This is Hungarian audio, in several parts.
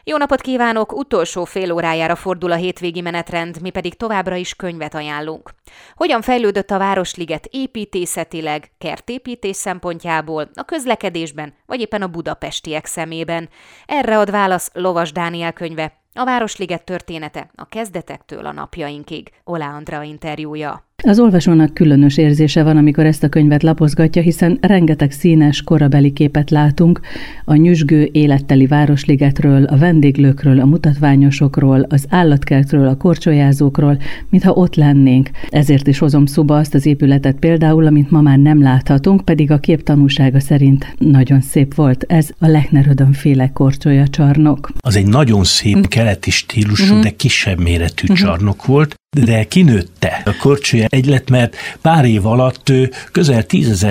Jó napot kívánok! Utolsó fél órájára fordul a hétvégi menetrend, mi pedig továbbra is könyvet ajánlunk. Hogyan fejlődött a Városliget építészetileg, kertépítés szempontjából, a közlekedésben, vagy éppen a budapestiek szemében? Erre ad válasz Lovas Dániel könyve, a Városliget története a kezdetektől a napjainkig. Olá Andrea interjúja. Az olvasónak különös érzése van, amikor ezt a könyvet lapozgatja, hiszen rengeteg színes, korabeli képet látunk a nyüzsgő, életteli Városligetről, a vendéglőkről, a mutatványosokról, az állatkertről, a korcsolyázókról, mintha ott lennénk. Ezért is hozom szóba azt az épületet például, amit ma már nem láthatunk, pedig a kép tanúsága szerint nagyon szép volt. Ez a Lechner-Ödön-féle korcsolyacsarnok. Az egy nagyon szép keleti stílusú, de kisebb méretű csarnok volt, de kinőtte a korcsolya egylet, mert pár év alatt közel 10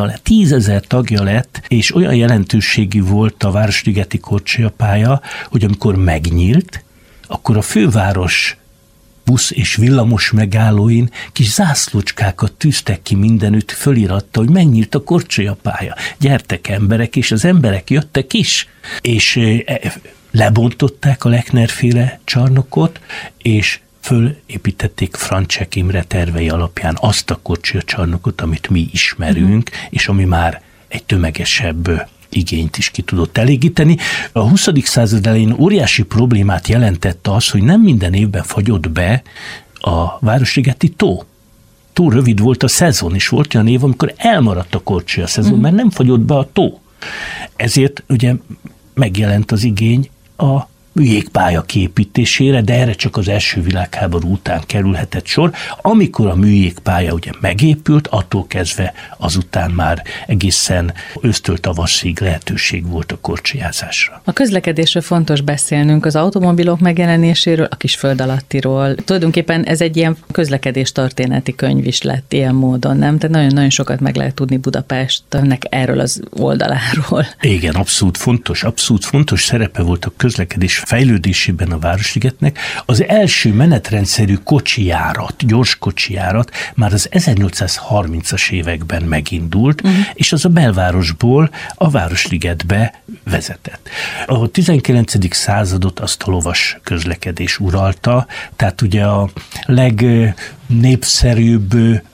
000 tagja lett, és olyan jelentőségű volt a Városligeti korcsolyapálya, hogy amikor megnyílt, akkor a főváros busz és villamos megállóin kis zászlócskákat tűztek ki mindenütt, föliratta, hogy megnyílt a korcsolyapálya. Gyertek emberek, és az emberek jöttek is. És lebontották a Lechner-féle csarnokot, és fölépítették Francsek Imre tervei alapján azt a korcsolyacsarnokot, amit mi ismerünk, és ami már egy tömegesebb igényt is ki tudott elégíteni. A 20. század elején óriási problémát jelentett az, hogy nem minden évben fagyott be a Városligeti tó. Túl rövid volt a szezon, és volt olyan év, amikor elmaradt a korcsolya szezon, mert nem fagyott be a tó. Ezért ugye megjelent az igény a műjégpálya kiépítésére, de erre csak az első világháború után kerülhetett sor. Amikor a műjégpálya ugye megépült, attól kezdve azután már egészen ősztől tavaszig lehetőség volt a korcsolyázásra. A közlekedésről fontos beszélnünk, az automobilok megjelenéséről, a kis föld alattiról. Tulajdonképpen ez egy ilyen közlekedés történeti könyv is lett ilyen módon, nem? Tehát nagyon-nagyon sokat meg lehet tudni Budapestnek erről az oldaláról. Igen, abszolút fontos szerepe volt a közlekedés fejlődésében a Városligetnek. Az első menetrendszerű kocsijárat, gyors kocsijárat már az 1830-as években megindult, és az a belvárosból a Városligetbe vezetett. A 19. századot azt a lovas közlekedés uralta, tehát ugye a legnépszerűbb,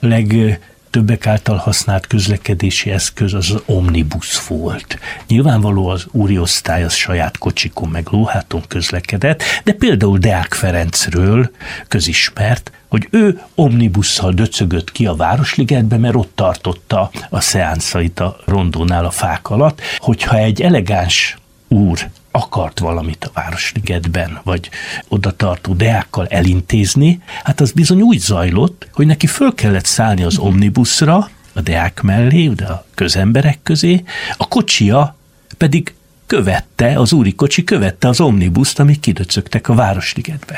többek által használt közlekedési eszköz az omnibus volt. Nyilvánvaló az úri osztály az saját kocsikon meg lóháton közlekedett, de például Deák Ferencről közismert, hogy ő omnibusszal döcögött ki a Városligetbe, mert ott tartotta a szeánszait a rondónál a fák alatt, hogyha egy elegáns úr akart valamit a Városligetben, vagy oda tartó deákkal elintézni, hát az bizony úgy zajlott, hogy neki föl kellett szállni az omnibuszra, a deák mellé, de a közemberek közé, a kocsia pedig az úri kocsi követte az omnibuszt, amik kidöcögtek a Városligetbe.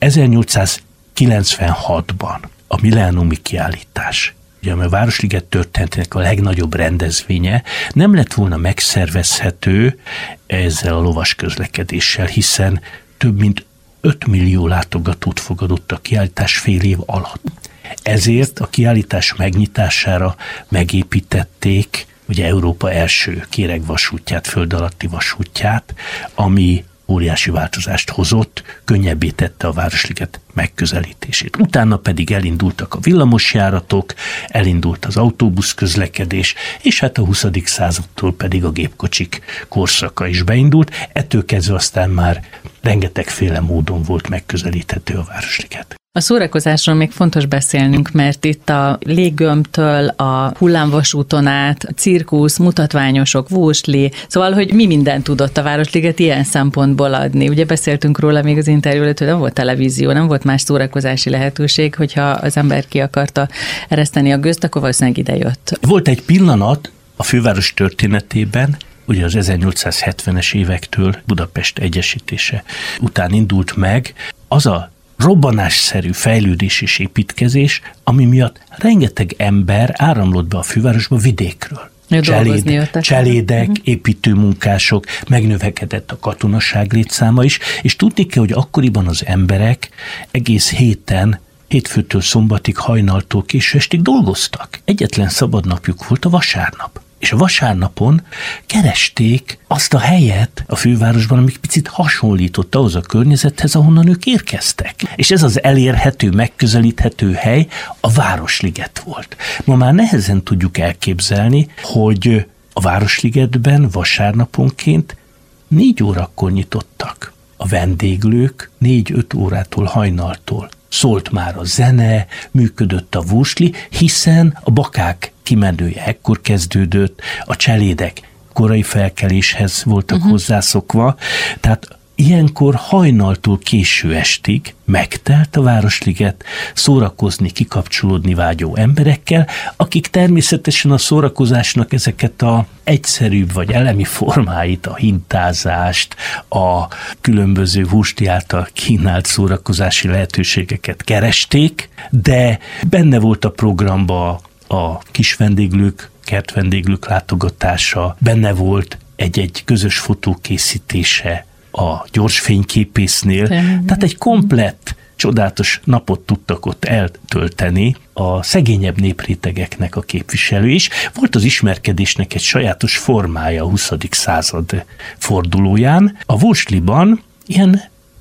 1896-ban a millenniumi kiállítás, ugye a Városliget történetének a legnagyobb rendezvénye nem lett volna megszervezhető ezzel a lovas közlekedéssel, hiszen több mint 5 millió látogatót fogadott a kiállítás fél év alatt. Ezért a kiállítás megnyitására megépítették ugye Európa első kéregvasútját, föld alatti vasútját, ami óriási változást hozott, könnyebbé tette a Városliget megközelítését. Utána pedig elindultak a villamosjáratok, elindult az autóbusz közlekedés, és hát a 20. századtól pedig a gépkocsik korszaka is beindult. Ettől kezdve aztán már rengetegféle módon volt megközelíthető a Városliget. A szórakozásról még fontos beszélnünk, mert itt a léggömbtől a hullámvasúton át, a cirkusz, mutatványosok, vósli, szóval, hogy mi mindent tudott a Városliget ilyen szempontból adni. Ugye beszéltünk róla még az interjú előtt, hogy nem volt televízió, nem volt más szórakozási lehetőség, hogyha az ember ki akarta ereszteni a gőzt, akkor valószínűleg ide jött. Volt egy pillanat a főváros történetében, ugye az 1870-es évektől Budapest egyesítése után indult meg, az a robbanásszerű fejlődés és építkezés, ami miatt rengeteg ember áramlott be a fővárosba vidékről. Cselédek, építőmunkások, megnövekedett a katonaság létszáma is, és tudni kell, hogy akkoriban az emberek egész héten, hétfőtől szombatig, hajnaltól késő estig dolgoztak. Egyetlen szabadnapjuk volt a vasárnap. És a vasárnapon keresték azt a helyet a fővárosban, ami picit hasonlított ahhoz a környezethez, ahonnan ők érkeztek. És ez az elérhető, megközelíthető hely a Városliget volt. Ma már nehezen tudjuk elképzelni, hogy a Városligetben vasárnaponként 4 órakor nyitottak. A vendéglők 4-5 órától hajnaltól. Szólt már a zene, működött a vursli, hiszen a bakák kimenője ekkor kezdődött, a cselédek korai felkeléshez voltak hozzászokva, tehát ilyenkor hajnaltól késő estig megtelt a Városliget szórakozni, kikapcsolódni vágyó emberekkel, akik természetesen a szórakozásnak ezeket a egyszerűbb vagy elemi formáit, a hintázást, a különböző vursli által kínált szórakozási lehetőségeket keresték, de benne volt a programba a kis vendéglők, kertvendéglők látogatása, benne volt egy közös fotókészítése a gyors fényképésznél, tehát egy komplett, csodálatos napot tudtak ott eltölteni a szegényebb néprétegeknek a képviselő is. Volt az ismerkedésnek egy sajátos formája a 20. század fordulóján. A vursliban ilyen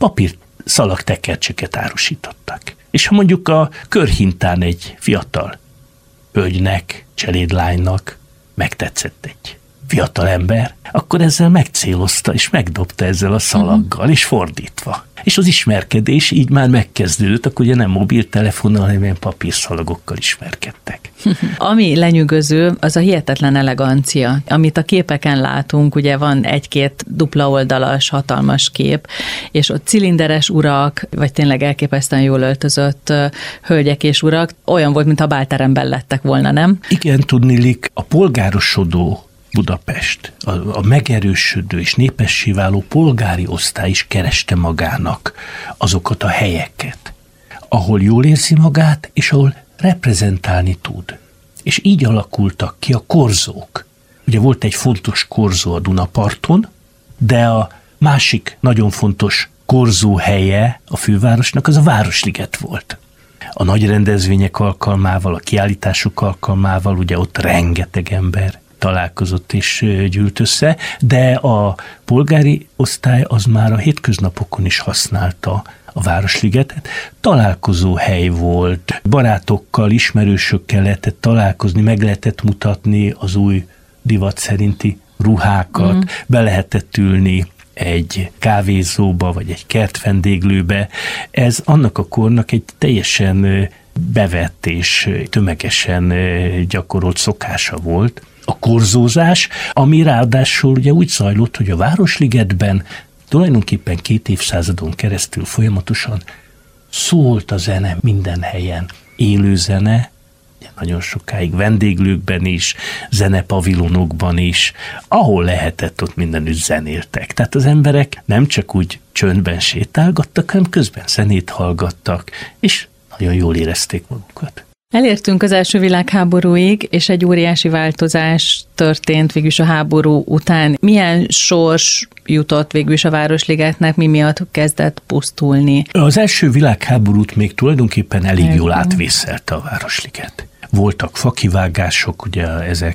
papírszalagtekercseket árusítottak. És ha mondjuk a körhintán egy fiatal hölgynek, cselédlánynak megtetszett egy fiatal ember, akkor ezzel megcélozta, és megdobta ezzel a szalaggal, és fordítva. És az ismerkedés így már megkezdődött, akkor ugye nem mobiltelefonnal, hanem ilyen papírszalagokkal ismerkedtek. Ami lenyűgöző, az a hihetetlen elegancia, amit a képeken látunk, ugye van 1-2 dupla oldalas, hatalmas kép, és ott cilinderes urak, vagy tényleg elképesztően jól öltözött hölgyek és urak, olyan volt, mintha bálteremben lettek volna, nem? Igen, tudniillik, a polgárosodó Budapest, a megerősödő és népessé váló polgári osztály is kereste magának azokat a helyeket, ahol jól érzi magát, és ahol reprezentálni tud. És így alakultak ki a korzók. Ugye volt egy fontos korzó a Dunaparton, de a másik nagyon fontos korzó helye a fővárosnak az a Városliget volt. A nagy rendezvények alkalmával, a kiállítások alkalmával, ugye ott rengeteg ember találkozott és gyűlt össze, de a polgári osztály az már a hétköznapokon is használta a Városligetet. Találkozó hely volt, barátokkal, ismerősökkel lehetett találkozni, meg lehetett mutatni az új divat szerinti ruhákat, be lehetett ülni egy kávézóba, vagy egy kertvendéglőbe. Ez annak a kornak egy teljesen bevett és tömegesen gyakorolt szokása volt. A korzózás, ami ráadásul ugye úgy zajlott, hogy a Városligetben tulajdonképpen 2 évszázadon keresztül folyamatosan szólt a zene minden helyen. Élő zene, nagyon sokáig vendéglőkben is, zenepavilonokban is, ahol lehetett, ott mindenütt zenéltek. Tehát az emberek nem csak úgy csöndben sétálgattak, hanem közben zenét hallgattak, és nagyon jól érezték magukat. Elértünk az első világháborúig, és egy óriási változás történt végülis a háború után. Milyen sors jutott végülis a Városligetnek, mi miatt kezdett pusztulni? Az első világháborút még tulajdonképpen elég jól átvészelte a Városliget. Voltak fakivágások, ugye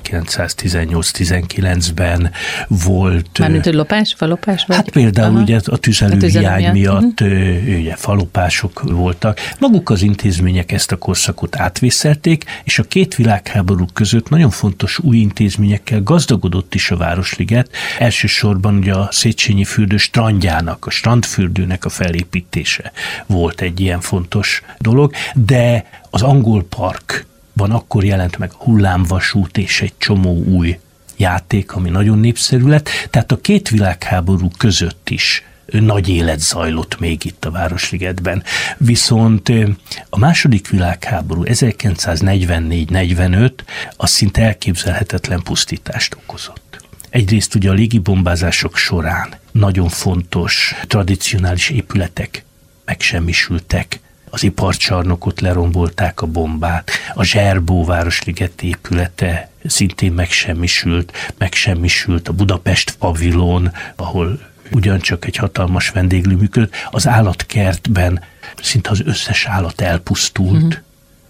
1918-19-ben volt... Mármint, hogy lopás, falopás? Vagy? Hát például ugye a tüzelőhiány miatt ugye falopások voltak. Maguk az intézmények ezt a korszakot átvészelték, és a 2 világháború között nagyon fontos új intézményekkel gazdagodott is a Városliget. Elsősorban ugye a Széchenyi fürdő strandjának, a strandfürdőnek a felépítése volt egy ilyen fontos dolog, de az Angol Park akkor jelent meg a hullámvasút és egy csomó új játék, ami nagyon népszerű lett. Tehát a 2 világháború között is nagy élet zajlott még itt a Városligetben. Viszont a második világháború 1944-45 az szinte elképzelhetetlen pusztítást okozott. Egyrészt ugye a légibombázások során nagyon fontos, tradicionális épületek megsemmisültek, az iparcsarnokot lerombolták a bombák, a Zserbó Városliget épülete szintén megsemmisült a Budapest pavilon, ahol ugyancsak egy hatalmas vendéglő működött, az állatkertben szinte az összes állat elpusztult,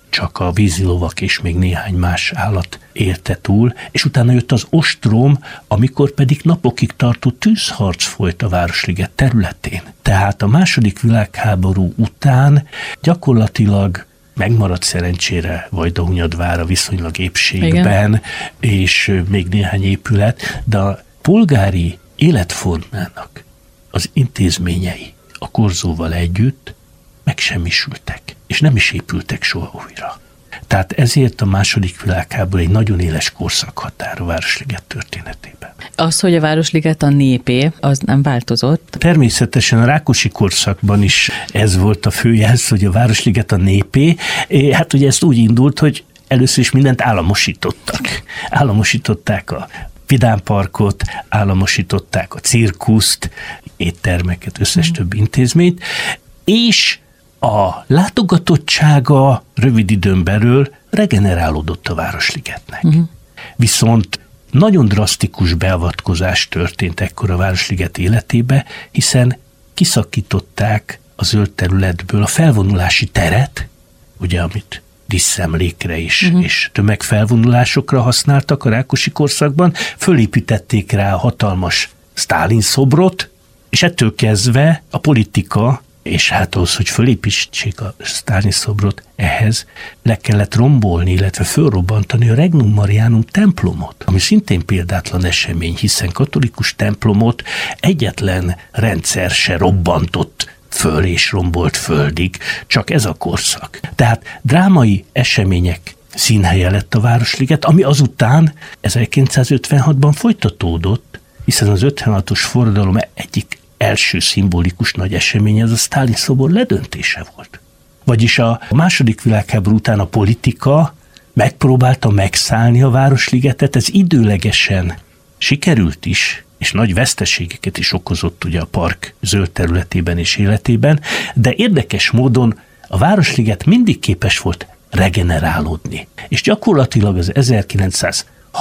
csak a vízilovak és még néhány más állat érte túl, és utána jött az ostrom, amikor pedig napokig tartó tűzharc folyt a Városliget területén. Tehát a II. Világháború után gyakorlatilag megmaradt szerencsére Vajdahunyadvár a viszonylag épségben, igen, és még néhány épület, de a polgári életformának az intézményei a korzóval együtt megsemmisültek, és nem is épültek soha újra. Tehát ezért a II. Világháború egy nagyon éles korszakhatár a Városliget történetében. Az, hogy a Városliget a népé, az nem változott? Természetesen a Rákosi korszakban is ez volt a fő jelz, hogy a Városliget a népé. Hát ugye ezt úgy indult, hogy először is mindent államosítottak. Államosították a vidámparkot, államosították a cirkuszt, éttermeket, összes több intézményt, és a látogatottsága rövid időn belül regenerálódott a Városligetnek. Viszont nagyon drasztikus beavatkozás történt ekkor a Városliget életébe, hiszen kiszakították a zöld területből a felvonulási teret, ugye, amit díszemlékre is, és tömegfelvonulásokra használtak a Rákosi korszakban, fölépítették rá a hatalmas Sztálin szobrot, és ettől kezdve a politika, és hát ahhoz, hogy fölépítsék a Sztálin szobrot, ehhez le kellett rombolni, illetve fölrobbantani a Regnum Marianum templomot, ami szintén példátlan esemény, hiszen katolikus templomot egyetlen rendszer se robbantott föl és rombolt földig, csak ez a korszak. Tehát drámai események színhelye lett a Városliget, ami azután 1956-ban folytatódott, hiszen az 56-os forradalom egyik első szimbolikus nagy eseménye az a Sztálin szobor ledöntése volt. Vagyis a II. Világháború után a politika megpróbálta megszállni a Városligetet, ez időlegesen sikerült is, és nagy veszteségeket is okozott ugye a park zöld területében és életében, de érdekes módon a Városliget mindig képes volt regenerálódni. És gyakorlatilag az 1960-as,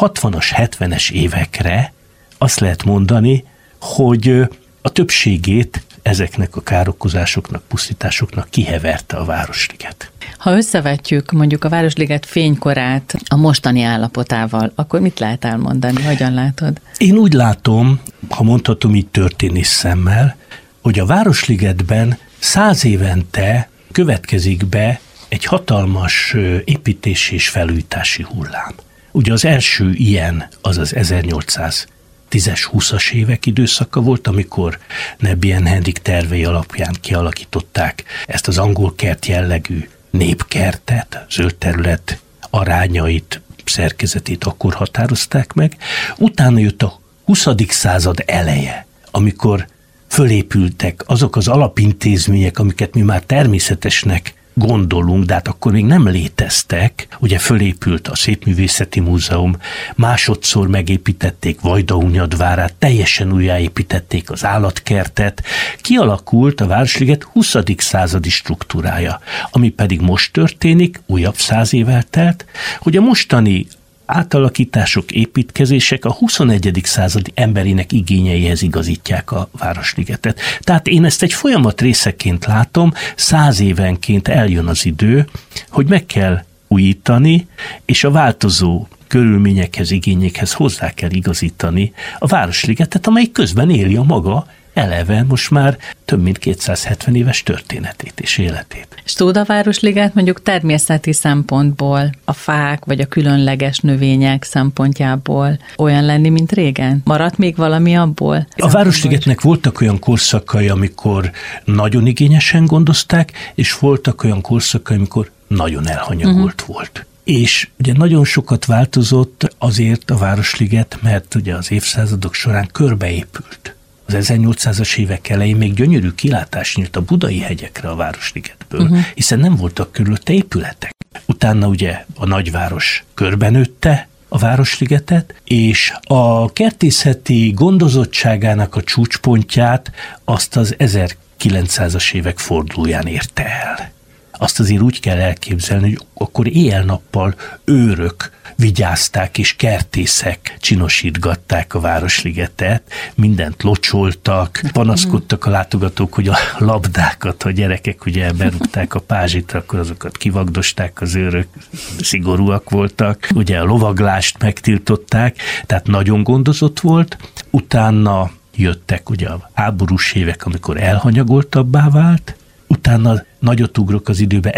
70-es évekre azt lehet mondani, hogy a többségét ezeknek a károkozásoknak, pusztításoknak kiheverte a Városliget. Ha összevetjük mondjuk a Városliget fénykorát a mostani állapotával, akkor mit lehet elmondani? Hogyan látod? Én úgy látom, ha mondhatom így történész szemmel, hogy a Városligetben 100 évente következik be egy hatalmas építési és felújítási hullám. Ugye az első ilyen az 1810-es, 20-as évek időszaka volt, amikor Nebian Henrik tervei alapján kialakították ezt az angol kert jellegű népkertet, zöld terület arányait, szerkezetét akkor határozták meg. Utána jött a 20. század eleje, amikor fölépültek azok az alapintézmények, amiket mi már természetesnek gondolunk, de hát akkor még nem léteztek. Ugye fölépült a Szépművészeti Múzeum, másodszor megépítették Vajdahunyadvárát, teljesen újjáépítették az állatkertet, kialakult a Városliget 20. századi struktúrája, ami pedig most történik, újabb 100 év eltelt, hogy a mostani átalakítások, építkezések a 21. századi emberének igényeihez igazítják a Városligetet. Tehát én ezt egy folyamat részeként látom, 100 évenként eljön az idő, hogy meg kell újítani, és a változó körülményekhez, igényekhez hozzá kell igazítani a Városligetet, amely közben éli a maga eleve most már több mint 270 éves történetét és életét. És tud a Városliget mondjuk természeti szempontból, a fák vagy a különleges növények szempontjából olyan lenni, mint régen? Maradt még valami abból? A Városligetnek voltak olyan korszakai, amikor nagyon igényesen gondozták, és voltak olyan korszakai, amikor nagyon elhanyagolt volt. És ugye nagyon sokat változott azért a Városliget, mert ugye az évszázadok során körbeépült. Az 1800-as évek elején még gyönyörű kilátás nyílt a Budai hegyekre a Városligetből, hiszen nem voltak körülötte épületek. Utána ugye a nagyváros körbenőtte a Városligetet, és a kertészeti gondozottságának a csúcspontját azt az 1900-as évek fordulóján érte el. Azt azért úgy kell elképzelni, hogy akkor éjjel-nappal őrök vigyázták, és kertészek csinosítgatták a Városligetet, mindent locsoltak, panaszkodtak a látogatók, hogy a labdákat, a gyerekek ugye berúgták a pázsit, akkor azokat kivagdosták, az őrök szigorúak voltak, ugye a lovaglást megtiltották, tehát nagyon gondozott volt. Utána jöttek ugye a háborús évek, amikor elhanyagoltabbá vált, utána nagyot ugrok az időben,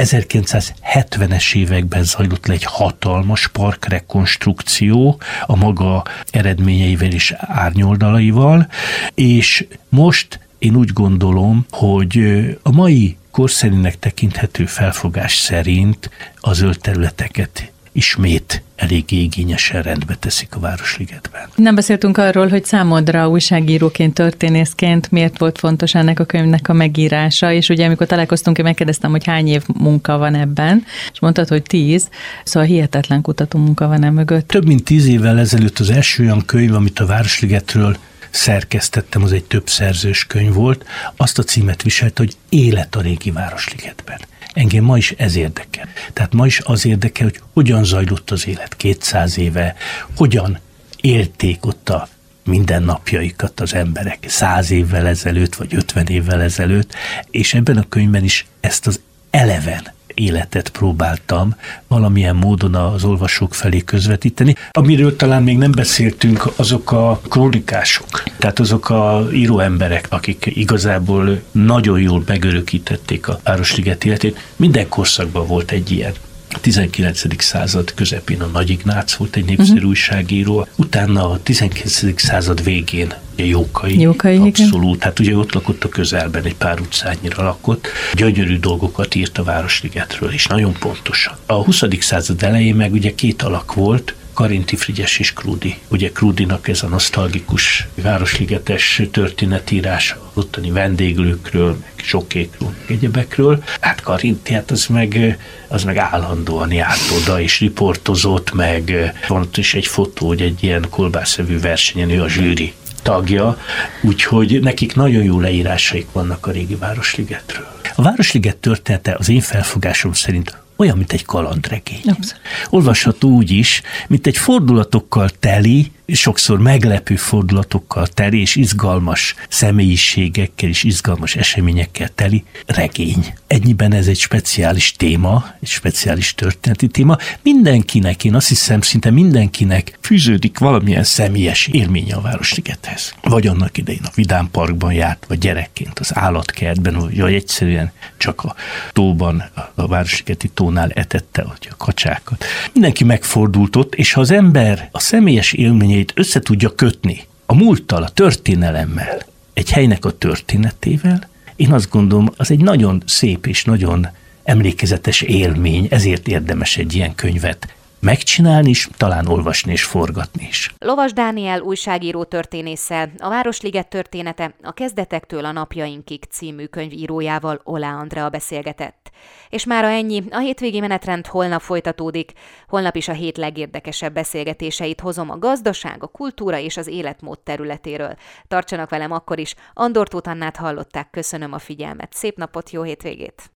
1970-es években zajlott le egy hatalmas parkrekonstrukció a maga eredményeivel és árnyoldalaival, és most én úgy gondolom, hogy a mai korszerűnek tekinthető felfogás szerint a zöld területeket ismét elég igényesen rendbe teszik a Városligetben. Nem beszéltünk arról, hogy számodra újságíróként, történészként miért volt fontos ennek a könyvnek a megírása, és ugye amikor találkoztunk, én megkérdeztem, hogy hány év munka van ebben, és mondtad, hogy 10, szóval hihetetlen kutató munka van mögött. Több mint 10 évvel ezelőtt az első olyan könyv, amit a Városligetről szerkesztettem, az egy több szerzős könyv volt, azt a címet viselte, hogy Élet a régi Városligetben. Engem ma is ez érdekel. Tehát ma is az érdekel, hogy hogyan zajlott az élet 200 éve, hogyan élték ott a mindennapjaikat az emberek 100 évvel ezelőtt, vagy 50 évvel ezelőtt, és ebben a könyvben is ezt az eleven életet próbáltam valamilyen módon az olvasók felé közvetíteni. Amiről talán még nem beszéltünk, azok a krónikások, tehát azok a íróemberek, akik igazából nagyon jól megörökítették a Városliget életét. Minden korszakban volt egy ilyen. A 19. század közepén a Nagy Ignác volt egy népszerű újságíró, utána a 19. század végén Jókai abszolút, igen. Hát ugye ott lakott a közelben, egy pár utcányira lakott, gyönyörű dolgokat írt a Városligetről, és nagyon pontosan. A 20. század elején meg ugye két alak volt, Karinti Frigyes és Krúdy. Ugye Krúdynak ez a nosztalgikus városligetes történetírás, ottani vendéglőkről, meg zsokékről, meg egyebekről. Hát Karinti, hát az meg állandóan járt oda, és riportozott, meg van ott is egy fotó, hogy egy ilyen kolbászevű versenyen ő a zsűri tagja, úgyhogy nekik nagyon jó leírásaik vannak a régi Városligetről. A Városliget története az én felfogásom szerint olyan, mint egy kalandregény. Abszolút. Olvasható úgy is, mint egy fordulatokkal teli, sokszor meglepő fordulatokkal teli, és izgalmas személyiségekkel és izgalmas eseményekkel teli regény. Ennyiben ez egy speciális téma, egy speciális történeti téma. Mindenkinek, én azt hiszem, szinte mindenkinek fűződik valamilyen személyes élménye a Városligethez. Vagy annak idején a Vidám Parkban járt, vagy gyerekként az állatkertben, vagy egyszerűen csak a tóban, a Városligeti tónál etette a kacsákat. Mindenki megfordult ott, és ha az ember a személyes élményeit össze tudja kötni a múlttal, a történelemmel, egy helynek a történetével, én azt gondolom, az egy nagyon szép és nagyon emlékezetes élmény, ezért érdemes egy ilyen könyvet megcsinálni is, talán olvasni és forgatni is. Lovas Dániel újságíró történésszel, a Városliget története a kezdetektől a napjainkig című könyvírójával, Oláh Andrea beszélgetett. És mára ennyi, a hétvégi menetrend holnap folytatódik. Holnap is a hét legérdekesebb beszélgetéseit hozom a gazdaság, a kultúra és az életmód területéről. Tartsanak velem akkor is, Andor Tóth Annát hallották, köszönöm a figyelmet, szép napot, jó hétvégét!